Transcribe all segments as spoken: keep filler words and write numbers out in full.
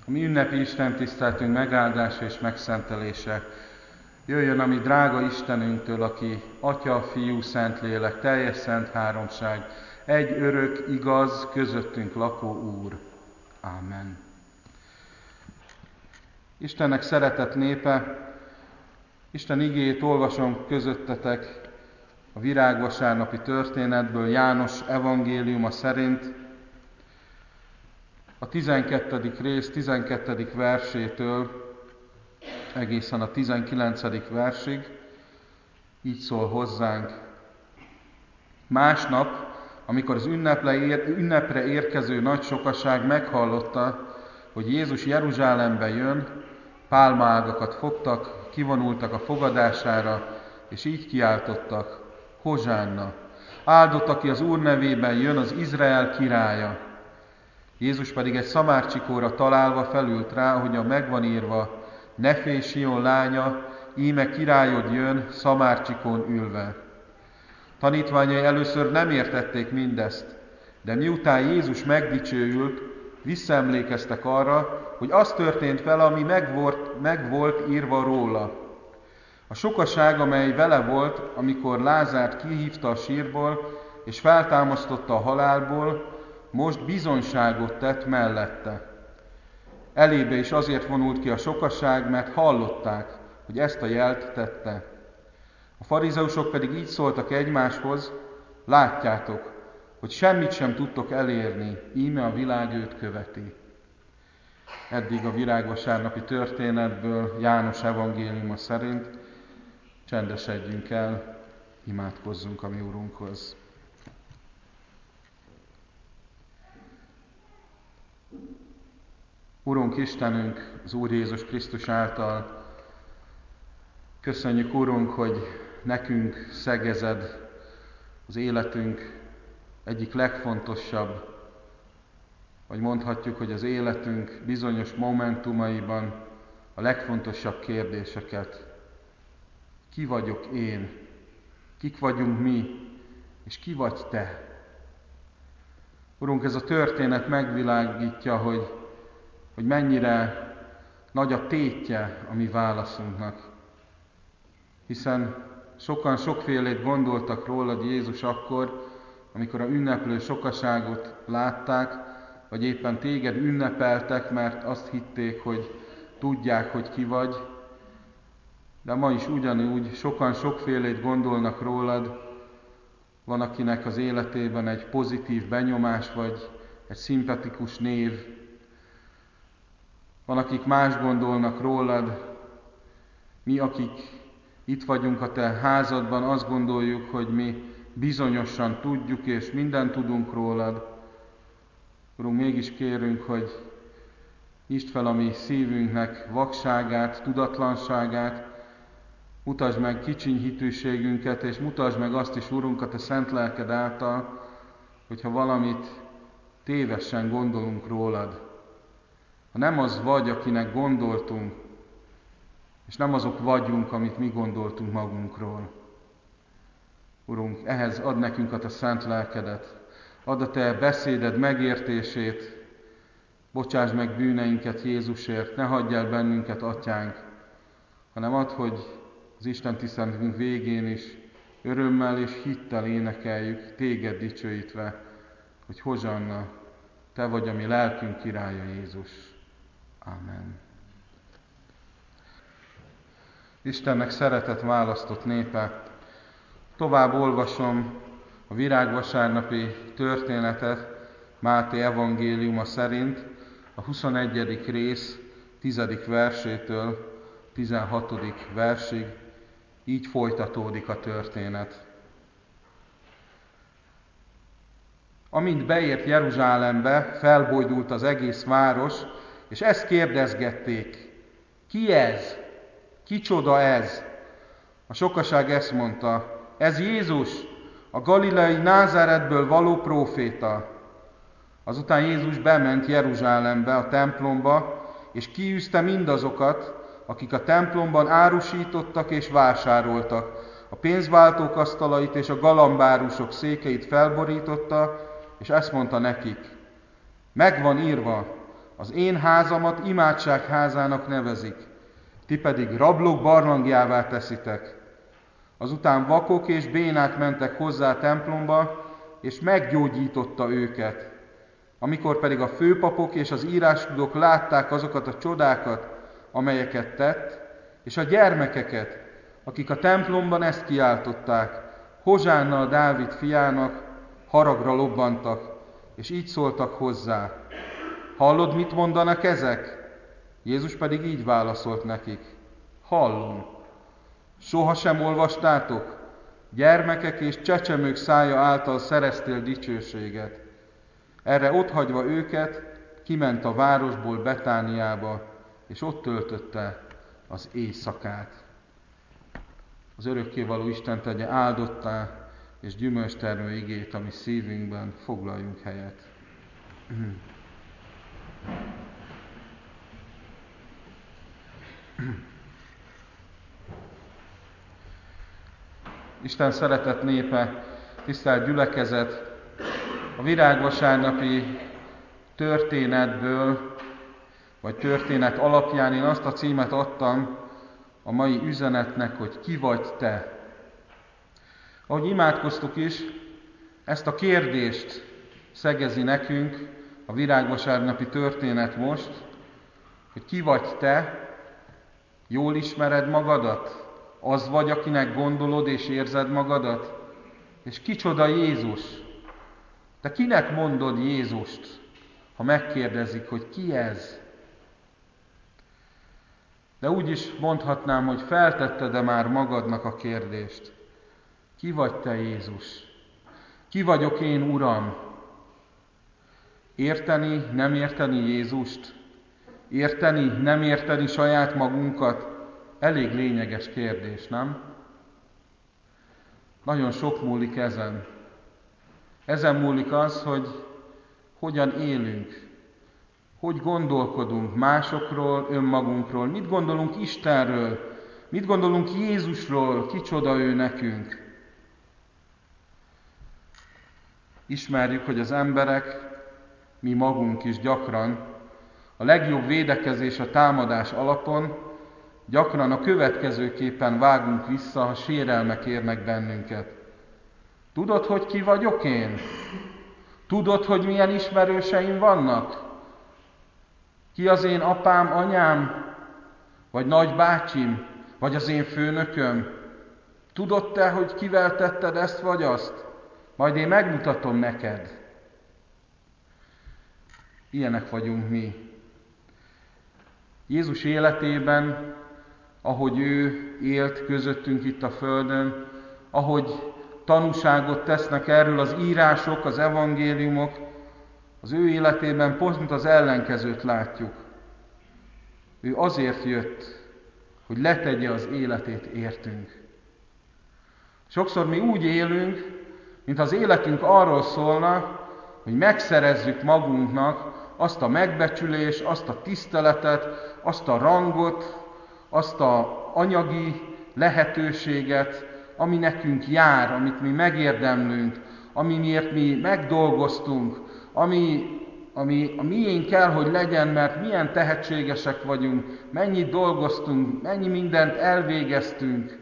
A mi ünnepi istentiszteletünk megáldása és megszentelése jöjjön a mi drága Istenünktől, aki Atya, Fiú, Szentlélek, teljes szent háromság, egy örök, igaz, közöttünk lakó Úr. Ámen. Istennek szeretett népe, Isten igéjét olvasom közöttetek a virágvasárnapi történetből, János evangéliuma szerint, a tizenkettedik rész tizenkettedik versétől egészen a tizenkilencedik versig, így szól hozzánk. Másnap, amikor az ünnepre érkező nagy sokaság meghallotta, hogy Jézus Jeruzsálembe jön, pálmaágakat fogtak, kivonultak a fogadására, és így kiáltottak: Hozsánna! Áldott, aki az Úr nevében jön, az Izrael királya! Jézus pedig egy szamárcsikóra találva felült rá, ahogyan megvan írva: Ne félj, Sion lánya, íme királyod jön, szamárcsikón ülve. Tanítványai először nem értették mindezt, de miután Jézus megdicsőült, visszaemlékeztek arra, hogy az történt vele, ami meg volt, meg volt írva róla. A sokaság, amely vele volt, amikor Lázárt kihívta a sírból, és feltámasztotta a halálból, most bizonyságot tett mellette. Elébe is azért vonult ki a sokaság, mert hallották, hogy ezt a jelt tette. A farizeusok pedig így szóltak egymáshoz: Látjátok, hogy semmit sem tudtok elérni, íme a világ őt követi. Eddig a virágvasárnapi történetből János evangéliuma szerint. Csendesedjünk el, imádkozzunk a mi Urunkhoz. Urunk Istenünk, az Úr Jézus Krisztus által köszönjük, Urunk, hogy nekünk szegezed az életünk egyik legfontosabb, vagy mondhatjuk, hogy az életünk bizonyos momentumaiban a legfontosabb kérdéseket. Ki vagyok én? Kik vagyunk mi? És ki vagy Te? Urunk, ez a történet megvilágítja, hogy, hogy mennyire nagy a tétje a mi válaszunknak. Hiszen sokan sokfélét gondoltak rólad, Jézus, akkor, amikor a ünneplő sokaságot látták, vagy éppen téged ünnepeltek, mert azt hitték, hogy tudják, hogy ki vagy. De ma is ugyanúgy sokan sokfélét gondolnak rólad, van, akinek az életében egy pozitív benyomás, vagy egy szimpatikus név. Van, akik más gondolnak rólad. Mi, akik itt vagyunk a Te házadban, azt gondoljuk, hogy mi bizonyosan tudjuk, és mindent tudunk rólad. Urunk, mégis kérünk, hogy nyisd fel a mi szívünknek vakságát, tudatlanságát, mutasd meg kicsiny hitűségünket, és mutasd meg azt is, Urunk, a Te szent lelked által, hogyha valamit tévesen gondolunk rólad. Ha nem az vagy, akinek gondoltunk, és nem azok vagyunk, amit mi gondoltunk magunkról. Urunk, ehhez add nekünk a Te szent lelkedet, add a Te beszéded megértését, bocsásd meg bűneinket Jézusért, ne hagyj el bennünket, Atyánk, hanem add, hogy az Isten tiszteletünk végén is örömmel és hittel énekeljük, Téged dicsőítve, hogy Hozsanna, Te vagy a mi lelkünk királya, Jézus. Amen. Istennek szeretett választott népe, tovább olvasom a virágvasárnapi történetet Máté evangéliuma szerint, a huszonegyedik rész tizedik versétől tizenhatodik versig, így folytatódik a történet. Amint beért Jeruzsálembe, felbojdult az egész város, és ezt kérdezgették: Ki ez? Kicsoda ez? A sokaság ezt mondta: Ez Jézus, a galileai Názáretből való próféta. Azután Jézus bement Jeruzsálembe, a templomba, és kiűzte mindazokat, akik a templomban árusítottak és vásároltak. A pénzváltók asztalait és a galambárusok székeit felborította, és ezt mondta nekik: Megvan írva, Az én házamat imádságházának nevezik, ti pedig rablók barlangjává teszitek. Azután vakok és bénák mentek hozzá a templomba, és meggyógyította őket. Amikor pedig a főpapok és az írástudók látták azokat a csodákat, amelyeket tett, és a gyermekeket, akik a templomban ezt kiáltották, Hozsánna a Dávid fiának, haragra lobbantak, és így szóltak hozzá. Hallod, mit mondanak ezek? Jézus pedig így válaszolt nekik. Hallom. Soha sem olvastátok? Gyermekek és csecsemők szája által szereztél dicsőséget. Erre otthagyva őket, kiment a városból Betániába, és ott töltötte az éjszakát. Az örökkévaló Isten tegye áldottá és gyümölcstermő igét, ami szívünkben, foglaljunk helyet. Isten szeretett népe, tisztelt gyülekezet, a virágvasárnapi történetből, vagy történet alapján én azt a címet adtam a mai üzenetnek, hogy ki vagy te. Ahogy imádkoztuk is, ezt a kérdést szegezi nekünk a virágvasárnapi történet most, hogy ki vagy te, jól ismered magadat, az vagy, akinek gondolod és érzed magadat, és kicsoda Jézus. Te kinek mondod Jézust, ha megkérdezik, hogy ki ez? De úgy is mondhatnám, hogy feltetted-e már magadnak a kérdést. Ki vagy te, Jézus? Ki vagyok én, Uram? Érteni, nem érteni Jézust? Érteni, nem érteni saját magunkat? Elég lényeges kérdés, nem? Nagyon sok múlik ezen. Ezen múlik az, hogy hogyan élünk, hogy gondolkodunk másokról, önmagunkról, mit gondolunk Istenről, mit gondolunk Jézusról, kicsoda ő nekünk. Ismerjük, hogy az emberek, mi magunk is gyakran, a legjobb védekezés a támadás alapon, gyakran a következőképpen vágunk vissza, ha sérelmek érnek bennünket. Tudod, hogy ki vagyok én? Tudod, hogy milyen ismerőseim vannak? Ki az én apám, anyám, vagy nagybácsim, vagy az én főnököm? Tudod te, hogy kivel tetted ezt vagy azt? Majd én megmutatom neked. Ilyenek vagyunk mi. Jézus életében, ahogy ő élt közöttünk itt a földön, ahogy tanúságot tesznek erről az írások, az evangéliumok, az ő életében pont az ellenkezőt látjuk. Ő azért jött, hogy letegye az életét értünk. Sokszor mi úgy élünk, mint az életünk arról szólna, hogy megszerezzük magunknak azt a megbecsülést, azt a tiszteletet, azt a rangot, azt az anyagi lehetőséget, ami nekünk jár, amit mi megérdemlünk, ami miért mi megdolgoztunk, ami, ami a miénk kell, hogy legyen, mert milyen tehetségesek vagyunk, mennyit dolgoztunk, mennyi mindent elvégeztünk.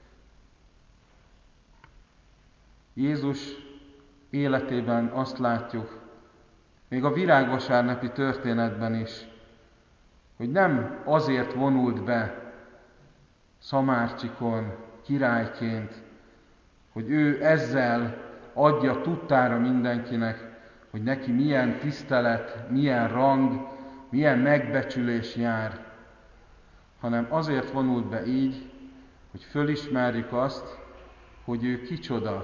Jézus életében azt látjuk, még a virágvasárnapi történetben is, hogy nem azért vonult be Szamárcsikon királyként, hogy ő ezzel adja tudtára mindenkinek, hogy neki milyen tisztelet, milyen rang, milyen megbecsülés jár, hanem azért vonult be így, hogy fölismerjük azt, hogy ő kicsoda.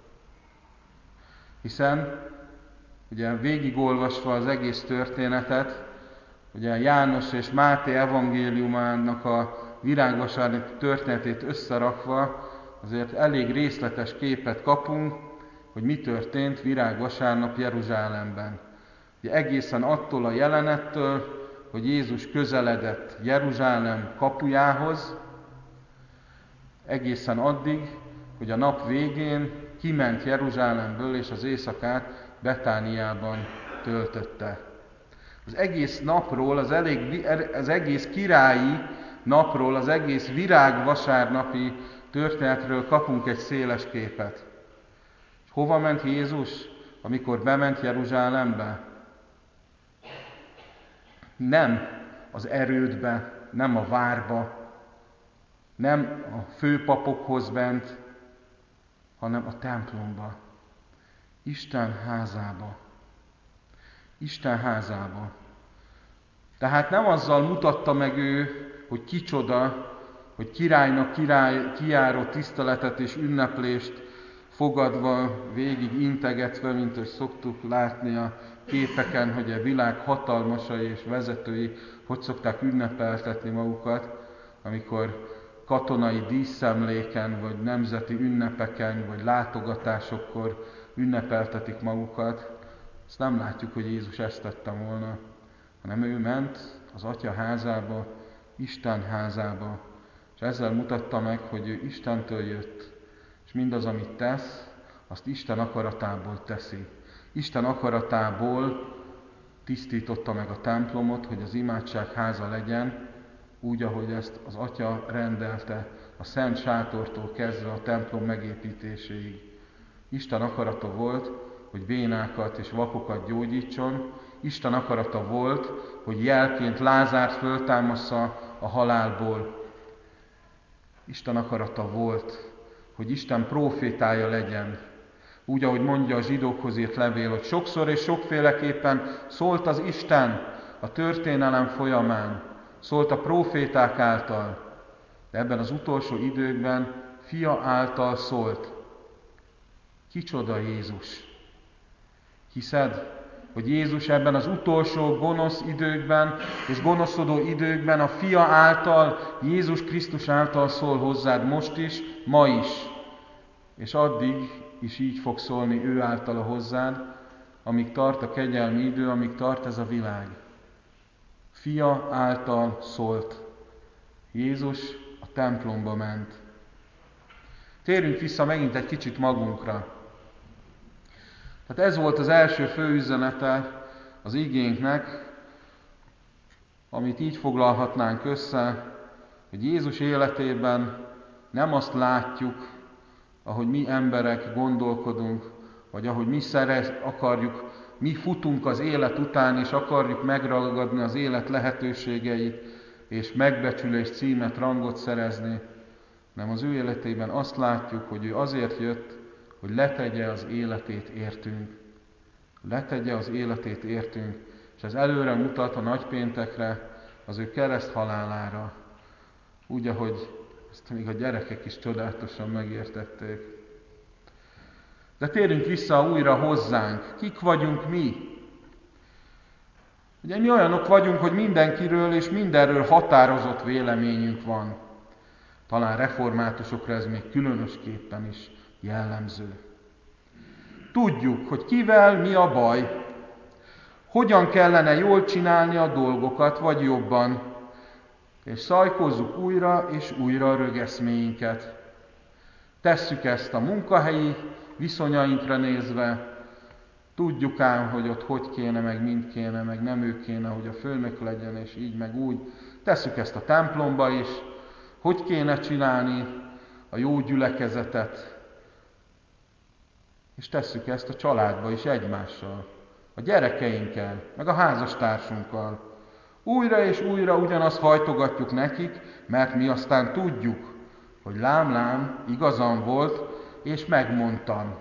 Hiszen, ugye végigolvasva az egész történetet, ugye János és Máté evangéliumának a virágvasárnapi történetét összerakva, azért elég részletes képet kapunk, hogy mi történt virágvasárnap Jeruzsálemben. Ugye egészen attól a jelenettől, hogy Jézus közeledett Jeruzsálem kapujához, egészen addig, hogy a nap végén kiment Jeruzsálemből, és az éjszakát Betániában töltötte. Az egész napról, az, elég, az egész királyi napról, az egész virágvasárnapi történetről kapunk egy széles képet. És hova ment Jézus, amikor bement Jeruzsálembe? Nem az erődbe, nem a várba, nem a főpapokhoz ment, hanem a templomba, Isten házába. Isten házába. Tehát nem azzal mutatta meg ő, hogy kicsoda, hogy királynak király, kijáró tiszteletet és ünneplést fogadva, végig integetve, mint hogy szoktuk látni a képeken, hogy a világ hatalmasai és vezetői hogy szokták ünnepeltetni magukat, amikor katonai díszemléken, vagy nemzeti ünnepeken, vagy látogatásokkor ünnepeltetik magukat. Azt nem látjuk, hogy Jézus ezt tette volna, hanem ő ment az Atya házába, Isten házába, és ezzel mutatta meg, hogy ő Istentől jött, és mindaz, amit tesz, azt Isten akaratából teszi. Isten akaratából tisztította meg a templomot, hogy az imádság háza legyen, úgy, ahogy ezt az Atya rendelte, a Szent Sátortól kezdve a templom megépítéséig. Isten akarata volt, hogy bénákat és vakokat gyógyítson, Isten akarata volt, hogy jelként Lázárt föltámassza a halálból. Isten akarata volt, hogy Isten prófétája legyen. Úgy, ahogy mondja a zsidókhoz írt levél, hogy sokszor és sokféleképpen szólt az Isten a történelem folyamán, szólt a próféták által, de ebben az utolsó időkben Fia által szólt. Kicsoda Jézus? Hiszed, hogy Jézus ebben az utolsó gonosz időkben és gonoszodó időkben a Fia által, Jézus Krisztus által szól hozzád most is, ma is, és addig is így fog szólni ő általa hozzád, amíg tart a kegyelmi idő, amíg tart ez a világ. Fia által szólt. Jézus a templomba ment. Térjünk vissza megint egy kicsit magunkra. Tehát ez volt az első fő üzenete az igénknek, amit így foglalhatnánk össze, hogy Jézus életében nem azt látjuk, ahogy mi emberek gondolkodunk, vagy ahogy mi szerez, akarjuk, mi futunk az élet után, és akarjuk megragadni az élet lehetőségeit, és megbecsülést, címet, rangot szerezni, hanem az ő életében azt látjuk, hogy ő azért jött, hogy letegye az életét értünk. Letegye az életét értünk, és ez előre mutat a nagypéntekre, az ő kereszt halálára. Úgy, ahogy ezt még a gyerekek is csodálatosan megértették. De térjünk vissza újra hozzánk. Kik vagyunk mi? Ugye mi olyanok vagyunk, hogy mindenkiről és mindenről határozott véleményünk van. Talán reformátusokra ez még különösképpen is jellemző. Tudjuk, hogy kivel mi a baj, hogyan kellene jól csinálni a dolgokat, vagy jobban, és szajkozzuk újra és újra a rögeszméinket. Tesszük ezt a munkahelyi viszonyainkra nézve, tudjuk ám, hogy ott hogy kéne, meg mind kéne, meg nem ő kéne, hogy a főnök legyen, és így, meg úgy. Tesszük ezt a templomba is, hogy kéne csinálni a jó gyülekezetet, és tesszük ezt a családba is egymással, a gyerekeinkkel, meg a házastársunkkal. Újra és újra ugyanazt hajtogatjuk nekik, mert mi aztán tudjuk, hogy lám-lám, igazam volt, és megmondtam.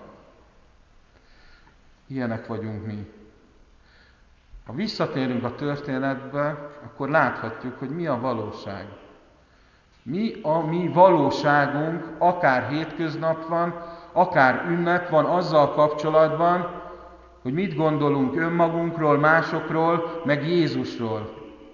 Ilyenek vagyunk mi. Ha visszatérünk a történetbe, akkor láthatjuk, hogy mi a valóság. Mi a mi valóságunk, akár hétköznap van, akár ünnep van azzal kapcsolatban, hogy mit gondolunk önmagunkról, másokról, meg Jézusról.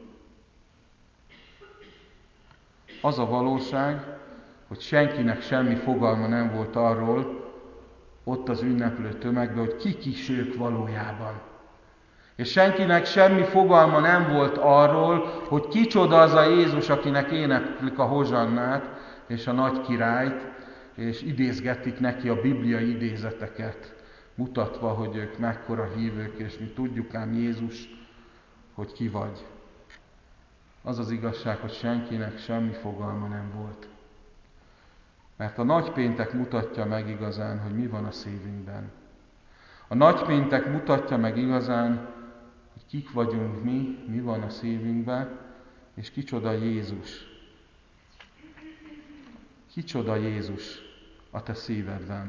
Az a valóság, hogy senkinek semmi fogalma nem volt arról, ott az ünneplő tömegben, hogy kik is ők valójában. És senkinek semmi fogalma nem volt arról, hogy kicsoda az a Jézus, akinek éneklik a hozsannát és a nagy királyt, és idézgetik neki a bibliai idézeteket, mutatva, hogy ők mekkora hívők, és mi tudjuk ám Jézus hogy ki vagy. Az az igazság, hogy senkinek semmi fogalma nem volt. Mert a nagypéntek mutatja meg igazán, hogy mi van a szívünkben. A nagypéntek mutatja meg igazán, hogy kik vagyunk mi, mi van a szívünkben, és kicsoda Jézus. Kicsoda Jézus a te szívedben.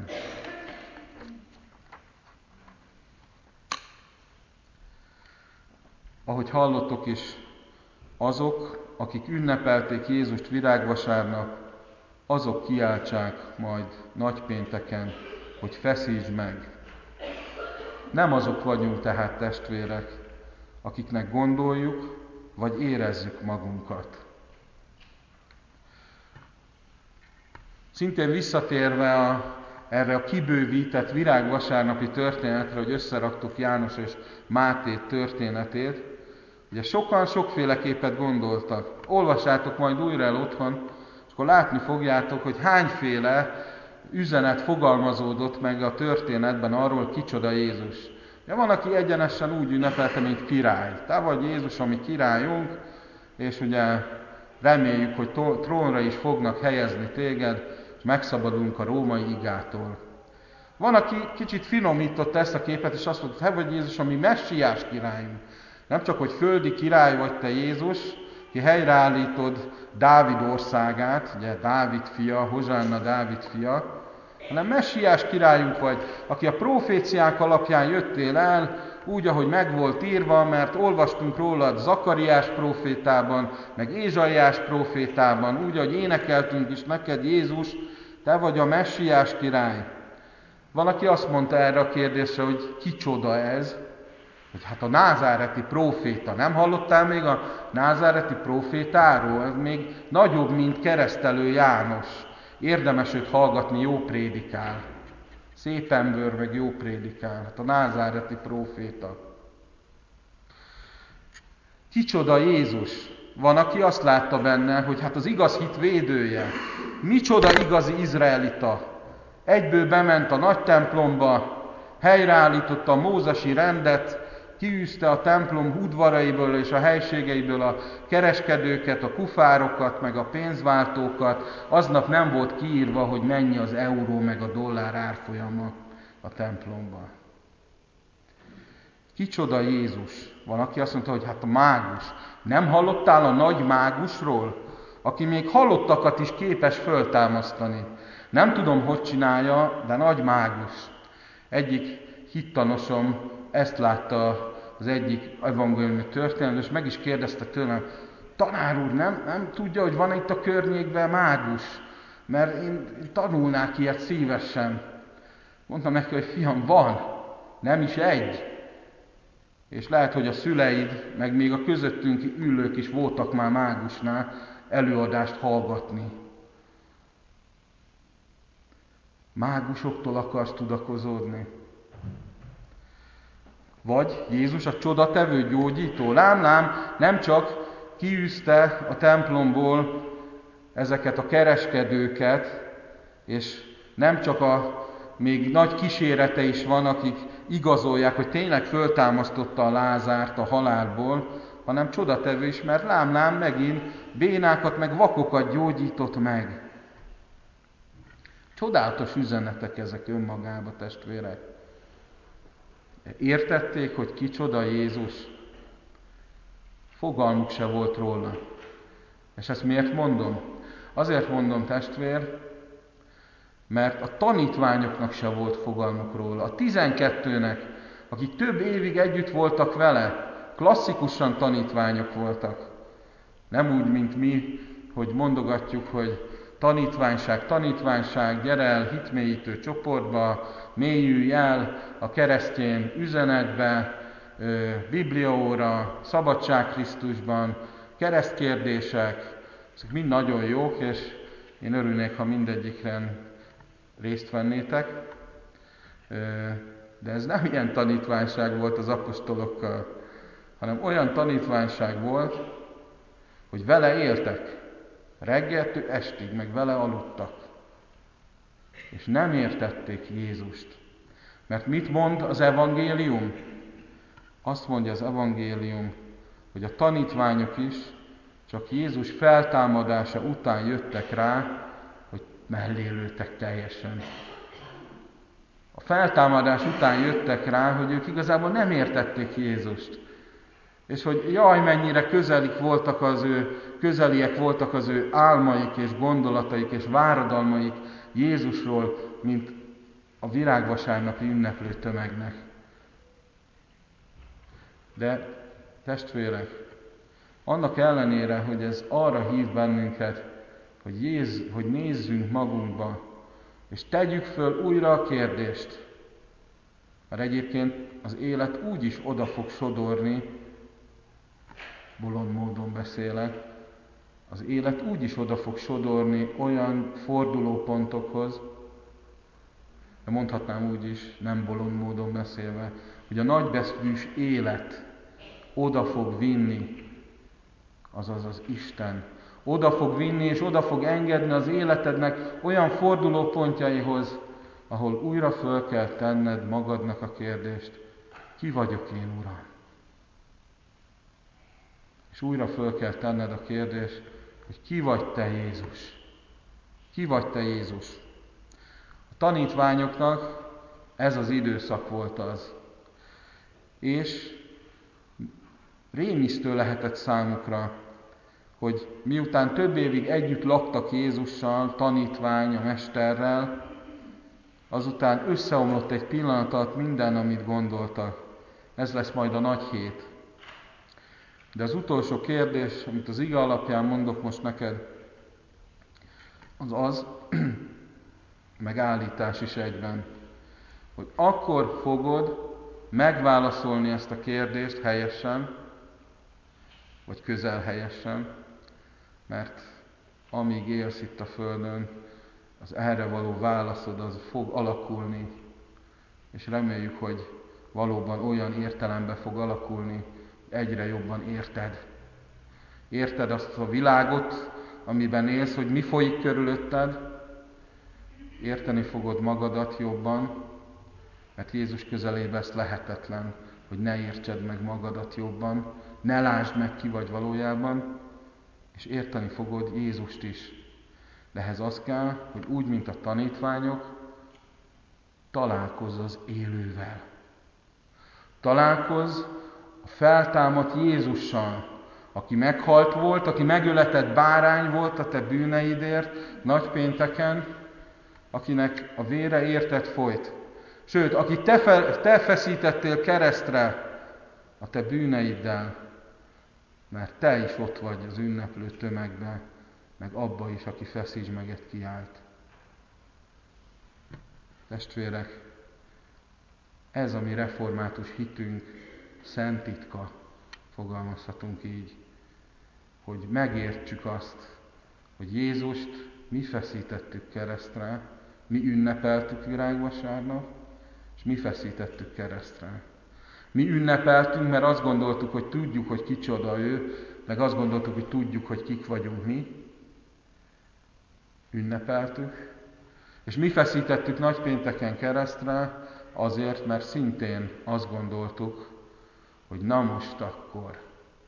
Ahogy hallottok is, azok, akik ünnepelték Jézust virágvasárnap, azok kiáltsák majd nagypénteken, hogy feszítsd meg. Nem azok vagyunk tehát, testvérek, akiknek gondoljuk, vagy érezzük magunkat. Szintén visszatérve a, erre a kibővített virágvasárnapi történetre, hogy összeraktuk János és Máté történetét, ugye sokan sokféleképet gondoltak. Olvassátok majd újra el otthon, és akkor látni fogjátok, hogy hányféle üzenet fogalmazódott meg a történetben arról, kicsoda Jézus. Ja, van, aki egyenesen úgy ünnepelte, mint király. Te vagy Jézus, ami királyunk, és ugye reméljük, hogy trónra is fognak helyezni téged, és megszabadulunk a római igától. Van, aki kicsit finomította ezt a képet, és azt mondta, te vagy Jézus, ami messiás királyunk. Nem csak, hogy földi király vagy te Jézus, ki helyreállítod Dávid országát, ugye Dávid fia, Hozsánna Dávid fia, hanem messiás királyunk vagy, aki a proféciák alapján jöttél el, úgy, ahogy meg volt írva, mert olvastunk rólad Zakariás profétában, meg Ézsaiás profétában, úgy, ahogy énekeltünk is neked, Jézus, te vagy a messiás király. Van, aki azt mondta erre a kérdésre, hogy kicsoda ez, hogy hát a názáreti próféta. Nem hallottál még a názáreti prófétáról? Ez még nagyobb, mint Keresztelő János. Érdemes őt hallgatni, jó prédikál. Szép ember, meg jó prédikál. Hát a názáreti próféta. Kicsoda Jézus? Van, aki azt látta benne, hogy hát az igaz hit védője. Micsoda igazi izraelita. Egyből bement a nagy templomba, helyreállította a mózesi rendet, kiűzte a templom udvaraiból és a helységeiből a kereskedőket, a kufárokat, meg a pénzváltókat. Aznap nem volt kiírva, hogy mennyi az euró meg a dollár árfolyama a templomban. Kicsoda Jézus? Van, aki azt mondta, hogy hát a mágus. Nem hallottál a nagy mágusról, aki még halottakat is képes föltámasztani? Nem tudom, hogy csinálja, de nagy mágus. Egyik hittanosom ezt látta az egyik evangéliumi történet, és meg is kérdezte tőlem, tanár úr, nem, nem tudja, hogy van itt a környékben mágus? Mert én tanulnák ilyet szívesen. Mondtam neki, hogy fiam, van, nem is egy. És lehet, hogy a szüleid, meg még a közöttünk ülők is voltak már mágusnál előadást hallgatni. Mágusoktól akarsz tudakozódni? Vagy Jézus a csodatevő gyógyító? Lám, lám, nem csak kiűzte a templomból ezeket a kereskedőket, és nem csak a még nagy kísérete is van, akik igazolják, hogy tényleg föltámasztotta a Lázárt a halálból, hanem csodatevő is, mert lám, lám, megint bénákat meg vakokat gyógyított meg. Csodálatos üzenetek ezek önmagába, testvérek. Értették, hogy kicsoda Jézus? Fogalmuk se volt róla. És ezt miért mondom? Azért mondom, testvér, mert a tanítványoknak se volt fogalmuk róla. A tizenkettőnek, akik több évig együtt voltak vele, klasszikusan tanítványok voltak. Nem úgy, mint mi, hogy mondogatjuk, hogy tanítványság, tanítványság, gyere el hitmélyítő csoportba, mélyülj el a keresztény üzenetbe, bibliaóra, szabadság Krisztusban, keresztkérdések, ezek mind nagyon jók, és én örülnék, ha mindegyikren részt vennétek. De ez nem ilyen tanítványság volt az apostolokkal, hanem olyan tanítványság volt, hogy vele éltek, reggeltől estig, meg vele aludtak. És nem értették Jézust. Mert mit mond az evangélium? Azt mondja az evangélium, hogy a tanítványok is csak Jézus feltámadása után jöttek rá, hogy mellélőtek teljesen. A feltámadás után jöttek rá, hogy ők igazából nem értették Jézust. És hogy jaj, mennyire közelik voltak az ő, közeliek voltak az ő álmaik és gondolataik és váradalmaik Jézusról, mint a virágvasárnapi ünneplő tömegnek. De testvérek, annak ellenére, hogy ez arra hív bennünket, hogy, Jéz, hogy nézzünk magunkba, és tegyük föl újra a kérdést, mert egyébként az élet úgy is oda fog sodorni, bolond módon beszélek, az élet úgy is oda fog sodorni olyan fordulópontokhoz, de mondhatnám úgy is, nem bolond módon beszélve, hogy a nagybeszűs élet oda fog vinni, azaz az Isten, oda fog vinni és oda fog engedni az életednek olyan fordulópontjaihoz, ahol újra föl kell tenned magadnak a kérdést, ki vagyok én, Uram? És újra föl kell tenned a kérdést, hogy ki vagy te, Jézus? Ki vagy te, Jézus? A tanítványoknak ez az időszak volt az. És rémisztő lehetett számukra, hogy miután több évig együtt laktak Jézussal, tanítvány, a mesterrel, azután összeomlott egy pillanat alatt minden, amit gondoltak. Ez lesz majd a nagy hét. De az utolsó kérdés, amit az ige alapján mondok most neked, az az, meg állítás is egyben, hogy akkor fogod megválaszolni ezt a kérdést helyesen, vagy közel helyesen, mert amíg élsz itt a Földön, az erre való válaszod az fog alakulni, és reméljük, hogy valóban olyan értelemben fog alakulni, hogy egyre jobban érted. Érted azt a világot, amiben élsz, hogy mi folyik körülötted, érteni fogod magadat jobban, mert Jézus közelében ez lehetetlen, hogy ne értsed meg magadat jobban, ne lásd meg, ki vagy valójában, és érteni fogod Jézust is. De ehhez az kell, hogy úgy, mint a tanítványok, találkozz az élővel. Találkozz a feltámadt Jézussal, aki meghalt volt, aki megöletett bárány volt a te bűneidért nagypénteken, akinek a vére érted folyt. Sőt, aki te, fe, te feszítettél keresztre a te bűneiddel, mert te is ott vagy az ünneplő tömegben, meg abba is, aki feszíts meget kiált. Testvérek, ez a mi református hitünk szent titka, fogalmazhatunk így, hogy megértsük azt, hogy Jézust mi feszítettük keresztre, mi ünnepeltük virágvasárnap, és mi feszítettük keresztre. Mi ünnepeltünk, mert azt gondoltuk, hogy tudjuk, hogy kicsoda ő, meg azt gondoltuk, hogy tudjuk, hogy kik vagyunk mi. Ünnepeltük. És mi feszítettük nagypénteken keresztre azért, mert szintén azt gondoltuk, hogy na most akkor.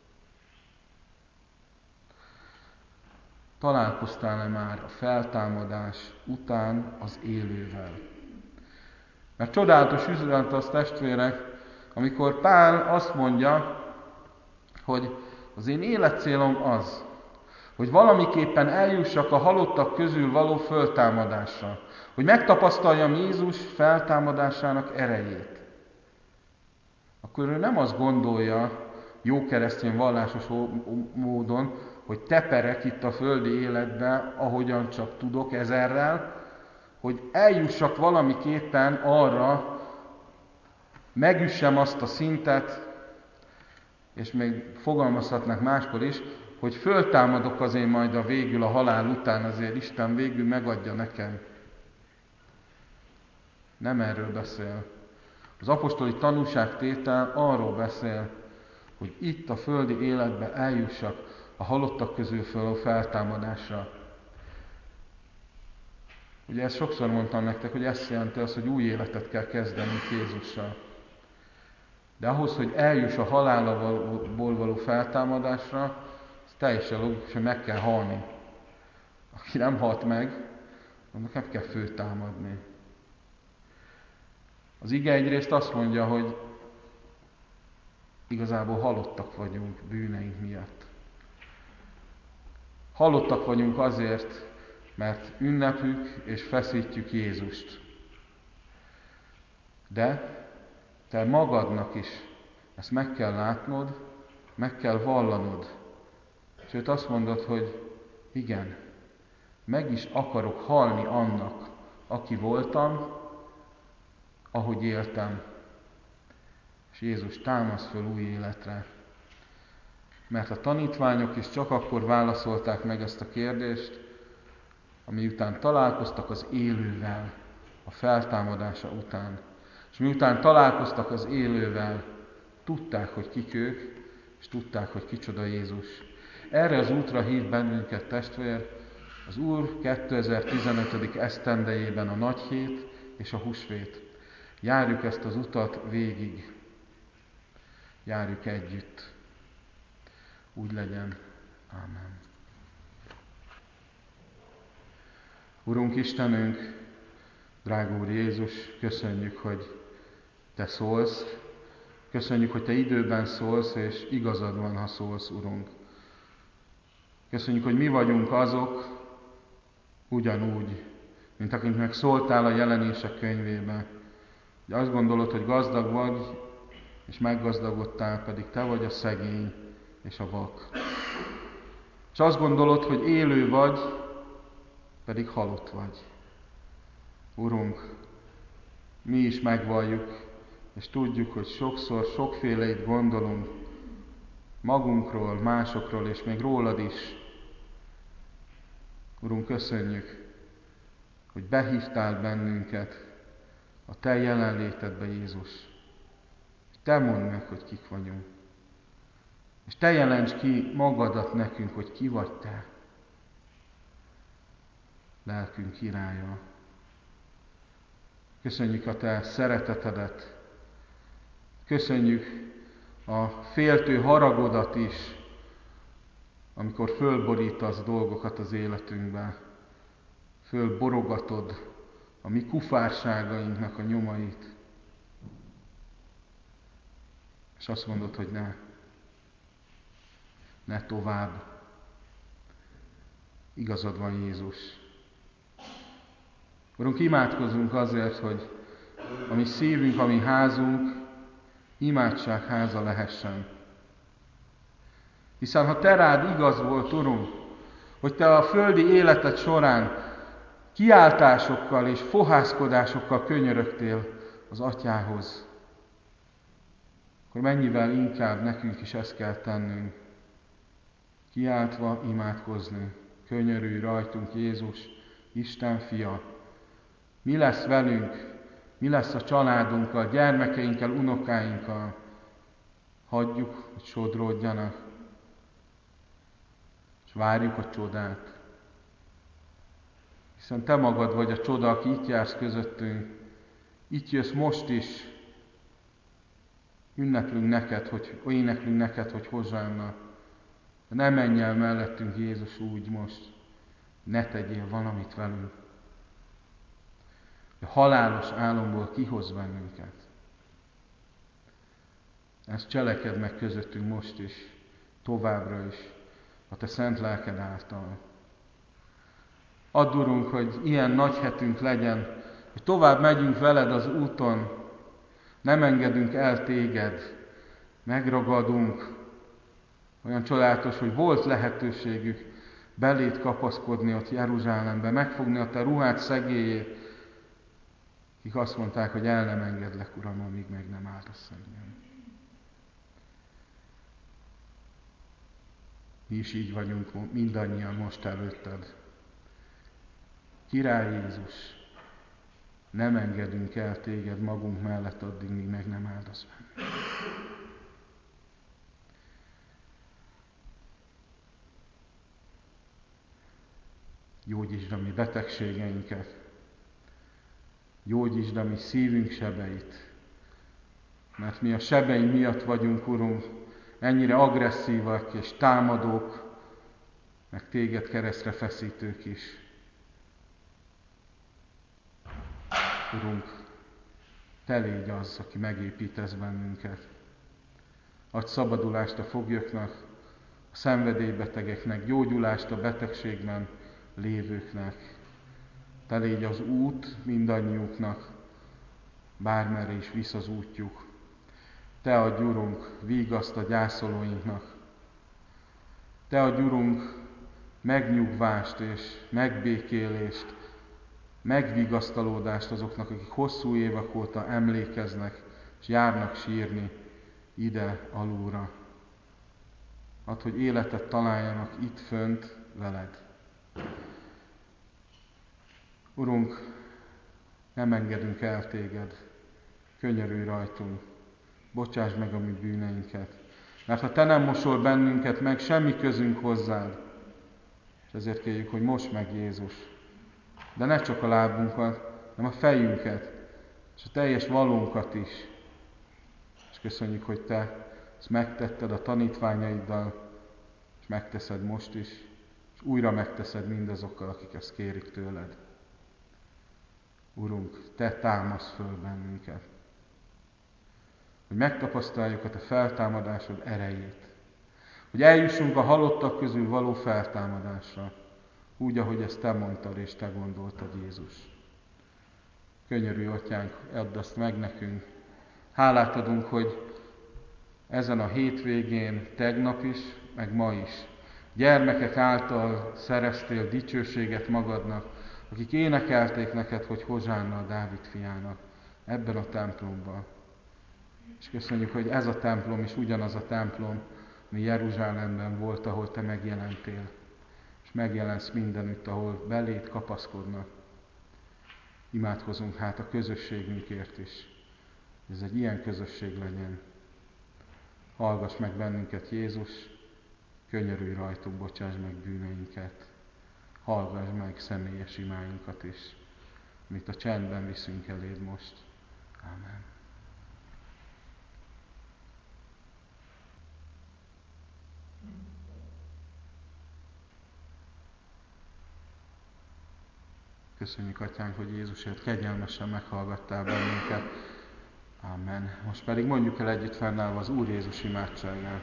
Találkoztál-e már a feltámadás után az élővel? Mert csodálatos üzenet az, testvérek, amikor Pál azt mondja, hogy az én életcélom az, hogy valamiképpen eljussak a halottak közül való föltámadásra, hogy megtapasztaljam Jézus feltámadásának erejét. Akkor ő nem azt gondolja, jó keresztény vallásos módon, hogy teperek itt a földi életbe, ahogyan csak tudok ezerrel, hogy eljussak valamiképpen arra, megüssem azt a szintet, és még fogalmazhatnak máskor is, hogy föltámadok azért majd a végül, a halál után, azért Isten végül megadja nekem. Nem erről beszél. Az apostoli tanúságtétel arról beszél, hogy itt a földi életbe eljussak a halottak közül föl a feltámadásra. Ugye ezt sokszor mondtam nektek, hogy ezt jelenti az, hogy új életet kell kezdenünk Jézussal. De ahhoz, hogy eljuss a halálból való feltámadásra, ez teljesen logikus, hogy meg kell halni. Aki nem halt meg, annak nem kell föltámadni. Az ige egyrészt azt mondja, hogy igazából halottak vagyunk bűneink miatt. Halottak vagyunk azért, mert ünnepük és feszítjük Jézust. De te magadnak is ezt meg kell látnod, meg kell vallanod. Sőt azt mondod, hogy igen, meg is akarok halni annak, aki voltam, ahogy éltem. És Jézus támasz föl új életre. Mert a tanítványok is csak akkor válaszolták meg ezt a kérdést, amiután találkoztak az élővel, a feltámadása után. És miután találkoztak az élővel, tudták, hogy kik ők, és tudták, hogy kicsoda Jézus. Erre az útra hív bennünket, testvér, az Úr kétezer-tizenötödik esztendejében a nagy hét és a húsvét. Járjuk ezt az utat végig. Járjuk együtt. Úgy legyen. Ámen. Urunk Istenünk, drága Úr Jézus, köszönjük, hogy Te szólsz. Köszönjük, hogy Te időben szólsz, és igazad van, ha szólsz, Urunk. Köszönjük, hogy mi vagyunk azok, ugyanúgy, mint akiknek szóltál a Jelenések könyvébe. Hogy azt gondolod, hogy gazdag vagy, és meggazdagodtál, pedig Te vagy a szegény és a vak. És azt gondolod, hogy élő vagy, pedig halott vagy. Urunk, mi is megvalljuk, és tudjuk, hogy sokszor sokféleit gondolunk magunkról, másokról, és még rólad is. Urunk, köszönjük, hogy behívtál bennünket a Te jelenlétedbe, Jézus. Te mondd meg, hogy kik vagyunk. És Te jelentsd ki magadat nekünk, hogy ki vagy Te. Lelkünk királya. Köszönjük a Te szeretetedet. Köszönjük a féltő haragodat is, amikor fölborítasz dolgokat az életünkbe. Fölborogatod a mi kufárságainknak a nyomait. És azt mondod, hogy ne. Ne tovább. Igazad van, Jézus. Urunk, imádkozunk azért, hogy a mi szívünk, a mi házunk imádságháza lehessen. Hiszen ha Te rád igaz volt, Urunk, hogy Te a földi életed során kiáltásokkal és fohászkodásokkal könyörögtél az Atyához, akkor mennyivel inkább nekünk is ezt kell tennünk. Kiáltva imádkozni. Könyörülj rajtunk, Jézus, Isten fia. Mi lesz velünk? Mi lesz a családunkkal, gyermekeinkkel, unokáinkkal? Hagyjuk, hogy sodródjanak, és várjuk a csodát. Hiszen Te magad vagy a csoda, aki itt jársz közöttünk. Itt jössz most is. Ünneplünk neked, hogy éneklünk neked, hogy hozzánna. De ne menj el mellettünk, Jézus, úgy most. Ne tegyél valamit velünk. A halálos álomból kihoz bennünket. Ezt cselekedd meg közöttünk most is, továbbra is, a Te szent lelked által. Add, Urunk, hogy ilyen nagy hetünk legyen, hogy tovább megyünk veled az úton, nem engedünk el Téged, megragadunk. Olyan csodálatos, hogy volt lehetőségük beléd kapaszkodni ott Jeruzsálembe, megfogni a Te ruhád szegélyét, akik azt mondták, hogy el nem engedlek, Uram, amíg meg nem áldasz engem. Mi is így vagyunk mindannyian most előtted. Király Jézus, nem engedünk el Téged magunk mellett addig, míg meg nem áldasz meg. Gyógyítsd a mi betegségeinket, gyógyítsd a mi szívünk sebeit, mert mi a sebeink miatt vagyunk, Urunk, ennyire agresszívak és támadók, meg téged keresztre feszítők is. Urunk, te légy az, aki megépítesz bennünket. Adj szabadulást a foglyoknak, a szenvedélybetegeknek, gyógyulást a betegségben lévőknek. Te légy az út mindannyiuknak, bármerre is visz az útjuk. Te adj, Urunk, vígaszt a gyászolóinknak. Te adj, Urunk, megnyugvást és megbékélést, megvigasztalódást azoknak, akik hosszú évek óta emlékeznek és járnak sírni ide alulra. Add, hogy életet találjanak itt fönt veled. Urunk, nem engedünk el téged, könyörülj rajtunk, bocsásd meg a mi bűneinket, mert ha te nem mosol bennünket meg, semmi közünk hozzád. És ezért kérjük, hogy mosd meg Jézus, de ne csak a lábunkat, hanem a fejünket, és a teljes valónkat is. És köszönjük, hogy te ezt megtetted a tanítványaiddal, és megteszed most is, és újra megteszed mindazokkal, akik ezt kérik tőled. Urunk, te támasz föl bennünket, hogy megtapasztaljuk a te feltámadásod erejét, hogy eljussunk a halottak közül való feltámadásra, úgy, ahogy ezt te mondtad és te gondoltad, Jézus. Könyörű Atyánk, add azt meg nekünk. Hálát adunk, hogy ezen a hétvégén, tegnap is, meg ma is gyermekek által szereztél dicsőséget magadnak, akik énekelték neked, hogy Hozsánna a Dávid fiának ebben a templomban. És köszönjük, hogy ez a templom is ugyanaz a templom, ami Jeruzsálemben volt, ahol te megjelentél. És megjelensz mindenütt, ahol beléd kapaszkodnak. Imádkozunk hát a közösségünkért is. Ez egy ilyen közösség legyen. Hallgass meg bennünket, Jézus, könyörülj rajtunk, bocsáss meg bűneinket. Hallgass meg személyes imáinkat is, amit a csendben viszünk eléd most. Ámen. Köszönjük, Atyánk, hogy Jézusért kegyelmesen meghallgattál bennünket. Amen. Most pedig mondjuk el együtt fennállva az Úr Jézus imádságát.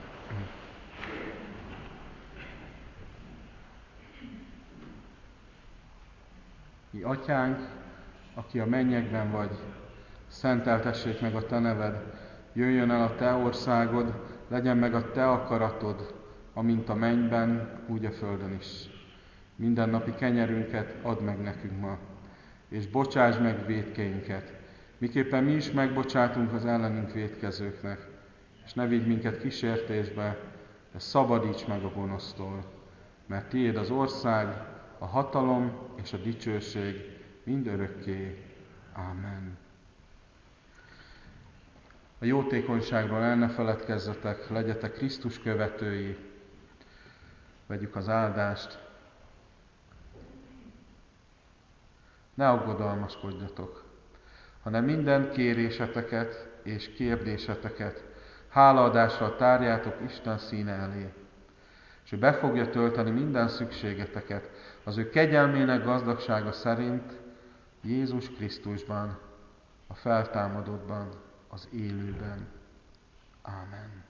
Mi Atyánk, aki a mennyekben vagy, szenteltessék meg a te neved, jöjjön el a te országod, legyen meg a te akaratod, amint a mennyben, úgy a földön is. Mindennapi kenyerünket add meg nekünk ma, és bocsáss meg vétkeinket, miképpen mi is megbocsátunk az ellenünk vétkezőknek, és ne vigy minket kísértésbe, de szabadíts meg a gonosztól, mert tiéd az ország, a hatalom és a dicsőség mind örökké. Ámen. A jótékonyságról el ne feledkezzetek, legyetek Krisztus követői. Vegyük az áldást. Ne aggodalmaskodjatok, hanem minden kéréseteket és kérdéseteket hálaadással tárjátok Isten színe elé, és ő be fogja tölteni minden szükségeteket az ő kegyelmének gazdagsága szerint Jézus Krisztusban, a feltámadottban, az élőben. Ámen.